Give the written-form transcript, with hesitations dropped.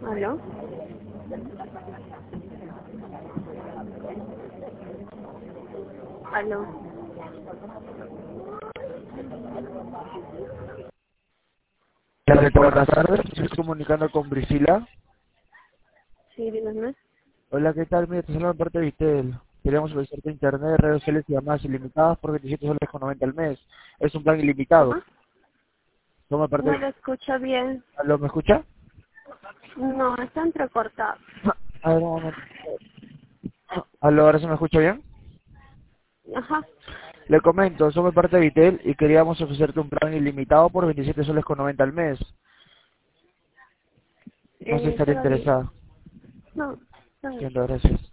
¿Aló? ¿Aló? Buenas tardes, estoy comunicando con Priscila. Sí, dígame. Hola, ¿qué tal? Mira, te saludo en parte de Vitel. Queríamos ofrecerte internet, redes sociales y llamadas ilimitadas por 27 soles con 90 al mes. Es un plan ilimitado. Ajá. Toma parte No de... lo escucho bien. ¿Aló, me escucha? No, está entrecortado. A ver, un momento. ¿Aló, ahora se me escucha bien? Ajá. Le comento, somos parte de Vitel y queríamos ofrecerte un plan ilimitado por 27 soles con 90 al mes. No sé si estaría Todavía. interesada. No, todavía. Siento, gracias.